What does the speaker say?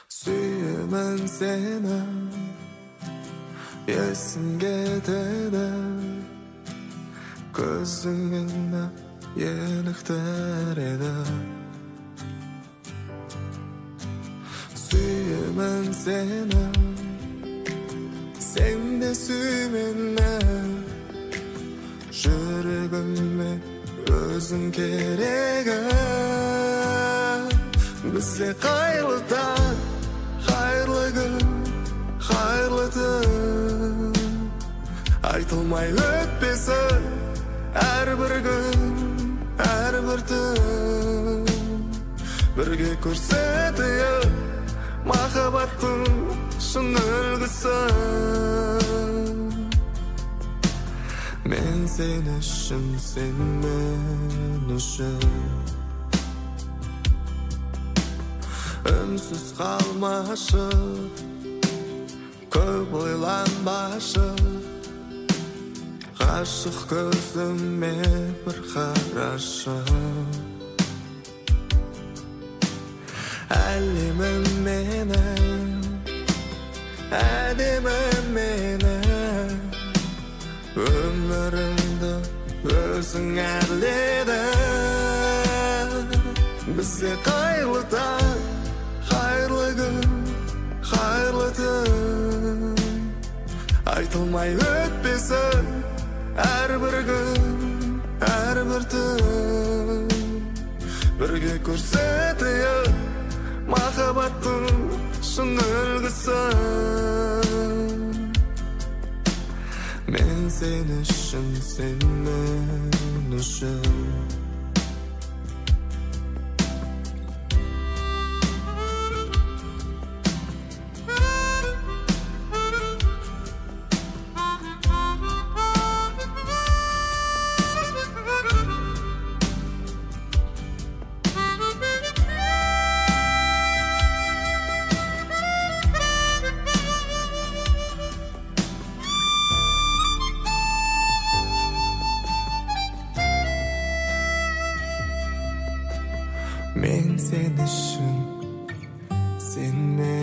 Suyumun seni yesim ketedi Gözüngünde yenikler edi Suyumun seni sen de süy meni Жүрегіме өзің керегі Бізде қайырлы таң, қайырлы күн, қайырлы түн Айтылмай өтпесін әрбір күн, әрбір түн Бірге көрсетейік махаббаттың шын үлгісін Men sen үшін, sen men үшін Үнсіз қалмашы, көп ойланбашы Ғашық көзіме бір қарашы Әлемім менің, әдемім менің Өмірімді өзің әрледің Бізде қайырлы таң, қайырлы күн, қайырлы түн Айтылмай өтпесін әрбір күн, әрбір түн Бірге көрсетейік махаббаттың шын үлгісін Men sen үшін, sen men үшін Men sen үшін, sen men